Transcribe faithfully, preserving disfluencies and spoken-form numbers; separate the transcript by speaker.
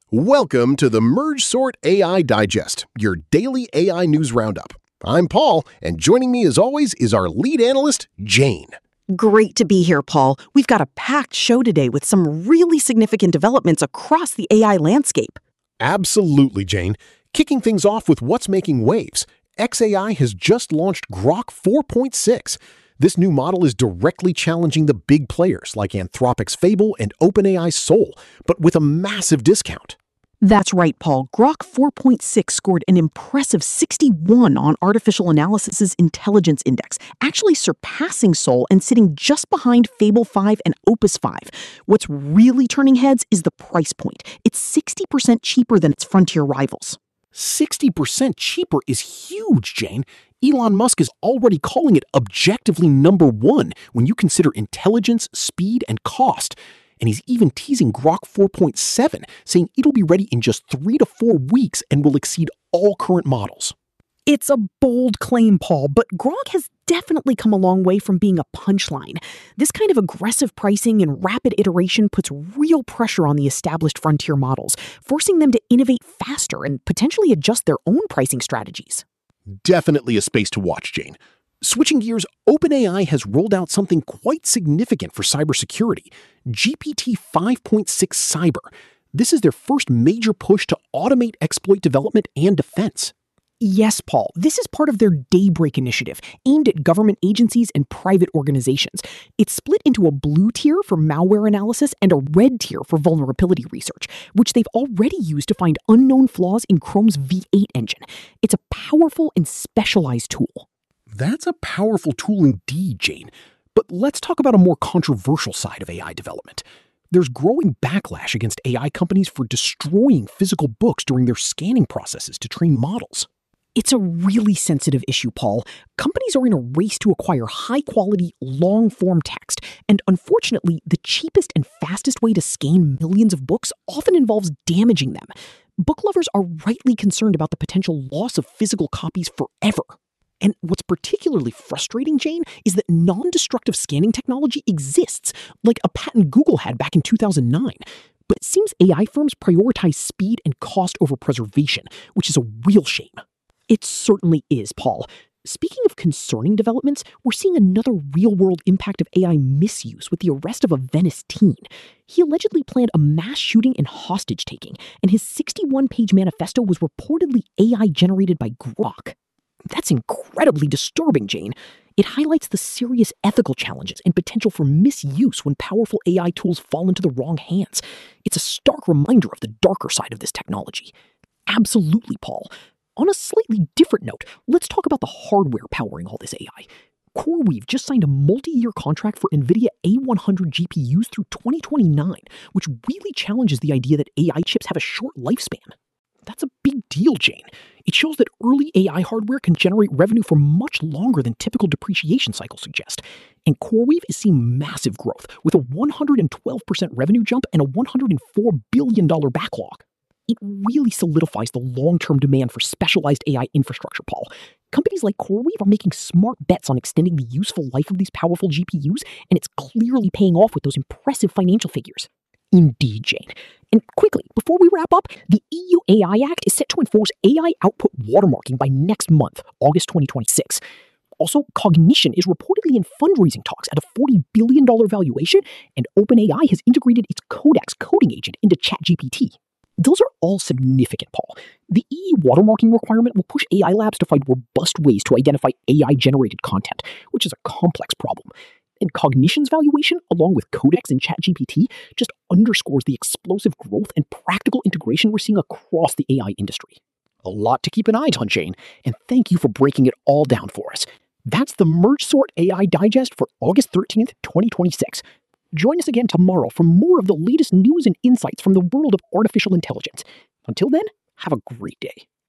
Speaker 1: Welcome to the MergeSort A I Digest, your daily A I news roundup. I'm Paul, and joining me as always is our lead analyst, Jane.
Speaker 2: Great to be here, Paul. We've got a packed show today with some really significant developments across the A I landscape.
Speaker 1: Absolutely, Jane. Kicking things off with what's making waves. xAI has just launched Grok four point six. This new model is directly challenging the big players like Anthropic's Fable and OpenAI's Soul, but with a massive discount.
Speaker 2: That's right, Paul. Grok four point six scored an impressive sixty-one on Artificial Analysis's Intelligence Index, actually surpassing Soul and sitting just behind Fable five and Opus five. What's really turning heads is the price point. It's sixty percent cheaper than its frontier rivals.
Speaker 1: sixty percent cheaper is huge, Jane. Elon Musk is already calling it objectively number one when you consider intelligence, speed, and cost. And he's even teasing Grok four point seven, saying it'll be ready in just three to four weeks and will exceed all current models.
Speaker 2: It's a bold claim, Paul, but Grok has definitely come a long way from being a punchline. This kind of aggressive pricing and rapid iteration puts real pressure on the established frontier models, forcing them to innovate faster and potentially adjust their own pricing strategies.
Speaker 1: Definitely a space to watch, Jane. Switching gears, OpenAI has rolled out something quite significant for cybersecurity, G P T five point six Cyber. This is their first major push to automate exploit development and defense.
Speaker 3: Yes, Paul. This is part of their Daybreak initiative, aimed at government agencies and private organizations. It's split into a blue tier for malware analysis and a red tier for vulnerability research, which they've already used to find unknown flaws in Chrome's V eight engine. It's a powerful and specialized tool.
Speaker 1: That's a powerful tool indeed, Jane. But let's talk about a more controversial side of A I development. There's growing backlash against A I companies for destroying physical books during their scanning processes to train models.
Speaker 3: It's a really sensitive issue, Paul. Companies are in a race to acquire high-quality, long-form text, and unfortunately, the cheapest and fastest way to scan millions of books often involves damaging them. Book lovers are rightly concerned about the potential loss of physical copies forever. And what's particularly frustrating, Jane, is that non-destructive scanning technology exists, like a patent Google had back in two thousand nine. But it seems A I firms prioritize speed and cost over preservation, which is a real shame. It certainly is, Paul. Speaking of concerning developments, we're seeing another real-world impact of A I misuse with the arrest of a Venice teen. He allegedly planned a mass shooting and hostage-taking, and his sixty-one page manifesto was reportedly A I-generated by Grok. That's incredibly disturbing, Jane. It highlights the serious ethical challenges and potential for misuse when powerful A I tools fall into the wrong hands. It's a stark reminder of the darker side of this technology. Absolutely, Paul. On a slightly different note, let's talk about the hardware powering all this A I. CoreWeave just signed a multi-year contract for NVIDIA A one hundred G P Us through twenty twenty-nine, which really challenges the idea that A I chips have a short lifespan. That's a big deal, Jane. It shows that early A I hardware can generate revenue for much longer than typical depreciation cycles suggest. And CoreWeave is seeing massive growth, with a one hundred twelve percent revenue jump and a one hundred four billion dollars backlog. It really solidifies the long-term demand for specialized A I infrastructure, Paul. Companies like CoreWeave are making smart bets on extending the useful life of these powerful G P Us, and it's clearly paying off with those impressive financial figures. Indeed, Jane. And quickly, before we wrap up, the E U A I Act is set to enforce A I output watermarking by next month, August twenty twenty-six. Also, Cognition is reportedly in fundraising talks at a forty billion dollars valuation, and OpenAI has integrated its Codex coding agent into ChatGPT. Those are all significant, Paul. The E U watermarking requirement will push A I labs to find robust ways to identify A I-generated content, which is a complex problem. And Cognition's valuation, along with Codex and ChatGPT, just underscores the explosive growth and practical integration we're seeing across the A I industry. A lot to keep an eye on, Jane, and thank you for breaking it all down for us. That's the MergeSort A I Digest for August thirteenth, twenty twenty-six. Join us again tomorrow for more of the latest news and insights from the world of artificial intelligence. Until then, have a great day.